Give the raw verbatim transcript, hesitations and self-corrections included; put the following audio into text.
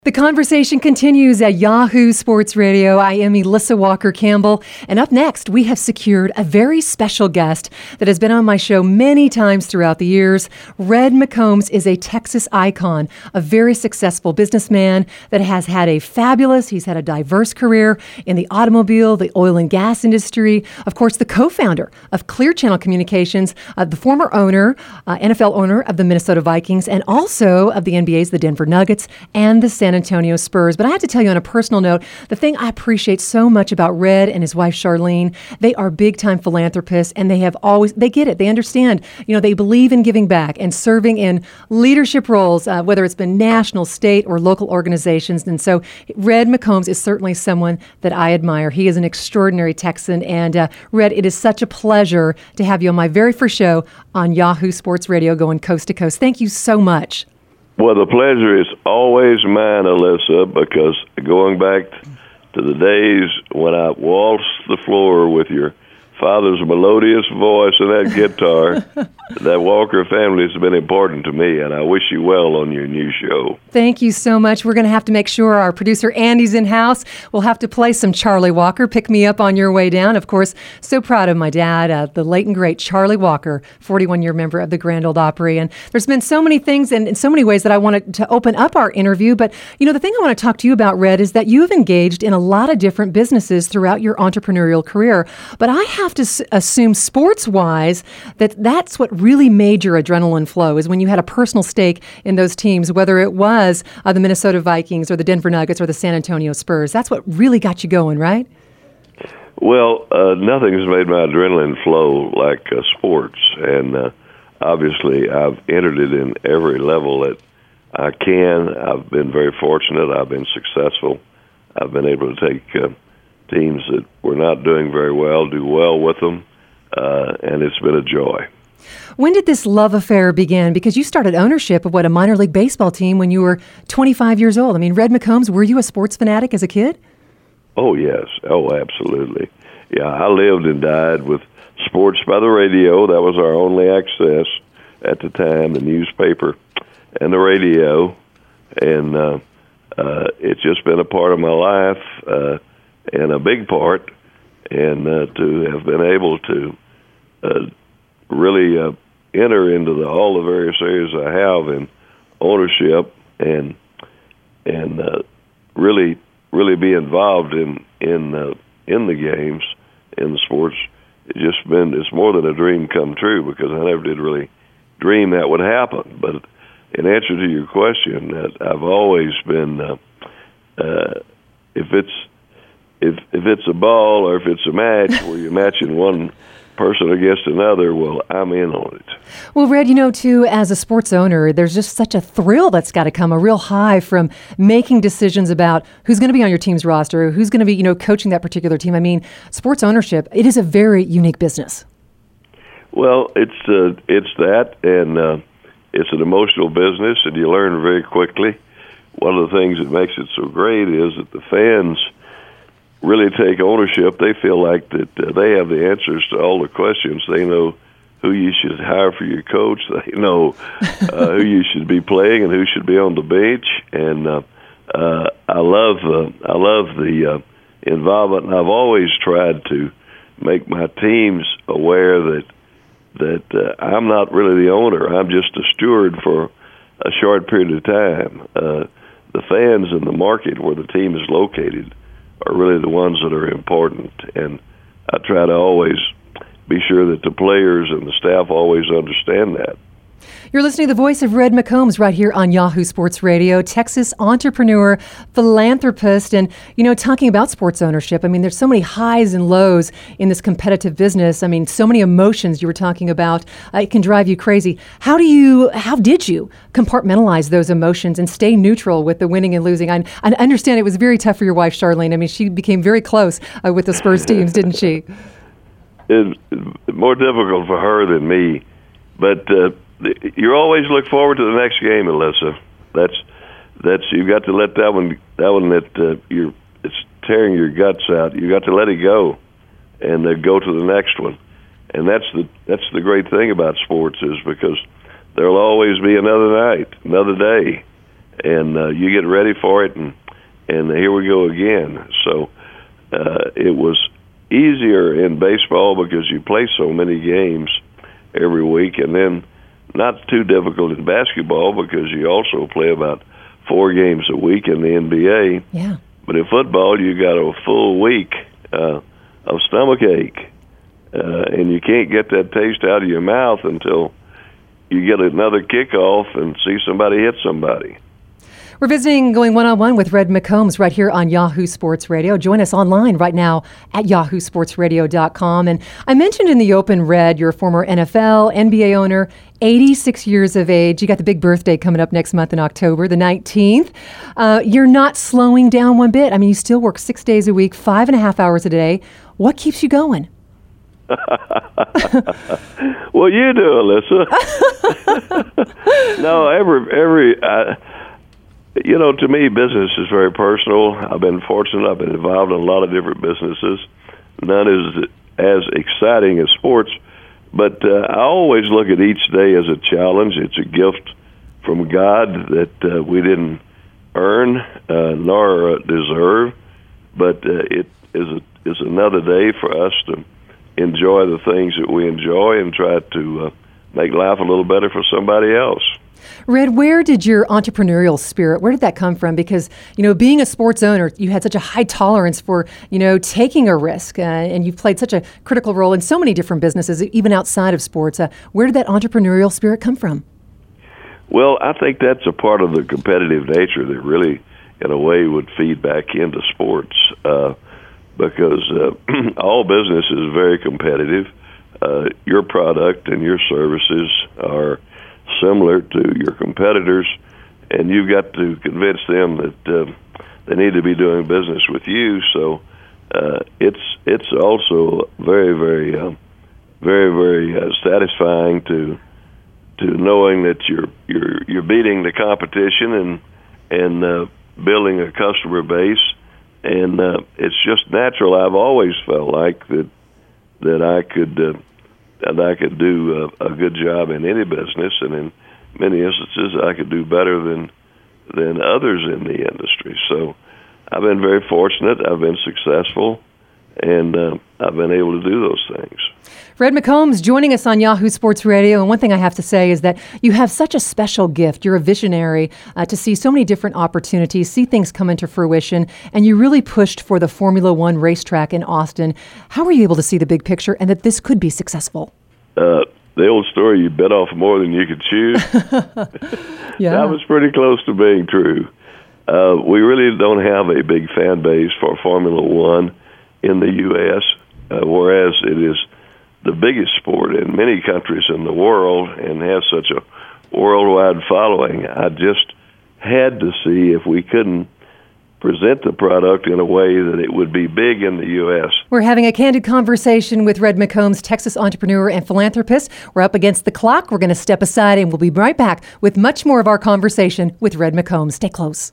The conversation continues at Yahoo Sports Radio. I am Elissa Walker-Campbell, and up next, we have secured a very special guest that has been on my show many times throughout the years. Red McCombs is a Texas icon, a very successful businessman that has had a fabulous, he's had a diverse career in the automobile, the oil and gas industry. Of course, the co-founder of Clear Channel Communications, uh, the former owner, uh, N F L owner of the Minnesota Vikings, and also of the N B A's, the Denver Nuggets, and the San Antonio Spurs. But I have to tell you on a personal note, the thing I appreciate so much about Red and his wife Charlene, they are big-time philanthropists, and they have always, they get it, they understand, you know, they believe in giving back and serving in leadership roles, uh, whether it's been national, state, or local organizations. And so Red McCombs is certainly someone that I admire. He is an extraordinary Texan, and uh, Red, it is such a pleasure to have you on my very first show on Yahoo Sports Radio, going coast to coast. Thank you so much. Well, the pleasure is always mine, Elissa, because going back to the days when I waltzed the floor with your father's melodious voice and that guitar, that Walker family has been important to me, and I wish you well on your new show. Thank you so much. We're going to have to make sure our producer Andy's in house. We'll have to play some Charlie Walker. Pick me up on your way down. Of course, so proud of my dad, uh, the late and great Charlie Walker, forty-one-year member of the Grand Ole Opry. And there's been so many things and in so many ways that I wanted to open up our interview. But, you know, the thing I want to talk to you about, Red, is that you have engaged in a lot of different businesses throughout your entrepreneurial career. But I have to s- assume sports-wise that that's what really made your adrenaline flow, is when you had a personal stake in those teams, whether it was uh, the Minnesota Vikings or the Denver Nuggets or the San Antonio Spurs. That's what really got you going, right? Well, uh, nothing has made my adrenaline flow like uh, sports, and uh, obviously I've entered it in every level that I can. I've been very fortunate. I've been successful. I've been able to take uh, teams that were not doing very well, do well with them, uh, and it's been a joy. When did this love affair begin? Because you started ownership of, what, a minor league baseball team when you were twenty-five years old. I mean, Red McCombs, were you a sports fanatic as a kid? Oh, yes. Oh, absolutely. Yeah, I lived and died with sports by the radio. That was our only access at the time, the newspaper and the radio. And uh, uh, it's just been a part of my life, uh, and a big part. And uh, to have been able to uh, really uh, enter into the, all the various areas I have in ownership and and uh, really really be involved in in uh, in the games, in the sports. It's just been, it's more than a dream come true, because I never did really dream that would happen. But in answer to your question, uh, I've always been uh, uh, if it's if if it's a ball or if it's a match where you're matching one person against another, well, I'm in on it. Well, Red, you know, too, as a sports owner, there's just such a thrill that's got to come, a real high from making decisions about who's going to be on your team's roster, who's going to be, you know, coaching that particular team. I mean, sports ownership, it is a very unique business. Well, it's uh, it's that, and uh, it's an emotional business, and you learn very quickly. One of the things that makes it so great is that the fans really take ownership. They feel like that uh, they have the answers to all the questions. They know who you should hire for your coach. They know uh, who you should be playing and who should be on the bench. And uh, uh, I love uh, I love the uh, involvement. And I've always tried to make my teams aware that that uh, I'm not really the owner. I'm just a steward for a short period of time. Uh, the fans and the market where the team is located are really the ones that are important, and I try to always be sure that the players and the staff always understand that. You're listening to the voice of Red McCombs right here on Yahoo Sports Radio, Texas entrepreneur, philanthropist, and, you know, talking about sports ownership. I mean, there's so many highs and lows in this competitive business. I mean, so many emotions you were talking about. Uh, it can drive you crazy. How do you, how did you compartmentalize those emotions and stay neutral with the winning and losing? I, I understand it was very tough for your wife, Charlene. I mean, she became very close uh, with the Spurs teams, didn't she? It's more difficult for her than me, but uh, you always look forward to the next game, Elissa. That's that's you've got to let that one that one that uh, you're it's tearing your guts out. You got to let it go, and uh, go to the next one. And that's the that's the great thing about sports, is because there'll always be another night, another day, and uh, you get ready for it, and and here we go again. So uh, it was easier in baseball because you play so many games every week, and then not too difficult in basketball because you also play about four games a week in the N B A. Yeah. But in football, you got a full week uh, of stomach ache, uh, and you can't get that taste out of your mouth until you get another kickoff and see somebody hit somebody. We're visiting, going one-on-one with Red McCombs right here on Yahoo Sports Radio. Join us online right now at yahoo sports radio dot com. And I mentioned in the open, Red, you're a former N F L, N B A owner, eighty-six years of age. You got the big birthday coming up next month in October, the nineteenth. Uh, you're not slowing down one bit. I mean, you still work six days a week, five and a half hours a day. What keeps you going? Well, you do, Alyssa. No, every, every, uh, you know, to me, business is very personal. I've been fortunate. I've been involved in a lot of different businesses. None is as exciting as sports, but uh, I always look at each day as a challenge. It's a gift from God that uh, we didn't earn uh, nor uh, deserve, but uh, it is a, is another day for us to enjoy the things that we enjoy and try to uh, make life a little better for somebody else. Red, where did your entrepreneurial spirit, where did that come from? Because, you know, being a sports owner, you had such a high tolerance for, you know, taking a risk, uh, and you've played such a critical role in so many different businesses, even outside of sports. Uh, where did that entrepreneurial spirit come from? Well, I think that's a part of the competitive nature that really, in a way, would feed back into sports, uh, because uh, all business is very competitive. Uh, your product and your services are similar to your competitors, and you've got to convince them that uh, they need to be doing business with you. So uh, it's it's also very very uh, very very uh, satisfying to to knowing that you're you're you're beating the competition and and uh, building a customer base, and uh, it's just natural. I've always felt like that that I could. Uh, And I could do a, a good job in any business, and in many instances, I could do better than than others in the industry. So, I've been very fortunate. I've been successful, and uh, I've been able to do those things. Red McCombs joining us on Yahoo Sports Radio, and one thing I have to say is that you have such a special gift. You're a visionary uh, to see so many different opportunities, see things come into fruition, and you really pushed for the Formula One racetrack in Austin. How were you able to see the big picture and that this could be successful? Uh, the old story, you bit off more than you could chew. Yeah. That was pretty close to being true. Uh, we really don't have a big fan base for Formula One in the U S, uh, whereas it is the biggest sport in many countries in the world and has such a worldwide following. I just had to see if we couldn't present the product in a way that it would be big in the U S. We're having a candid conversation with Red McCombs, Texas entrepreneur and philanthropist. We're up against the clock. We're going to step aside and we'll be right back with much more of our conversation with Red McCombs. Stay close.